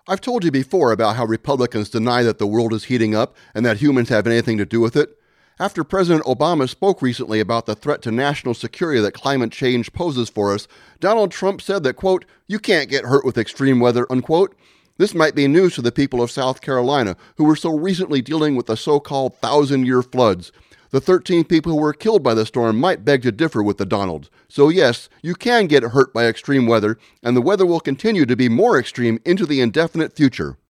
I've told you before about how Republicans deny that the world is heating up and that humans have anything to do with it. After President Obama spoke recently about the threat to national security that climate change poses for us, Donald Trump said that, quote, "You can't get hurt with extreme weather," unquote. This might be news to the people of South Carolina, who were so recently dealing with the so-called 1,000-year floods. The 13 people who were killed by the storm might beg to differ with the Donalds. So yes, you can get hurt by extreme weather, and the weather will continue to be more extreme into the indefinite future.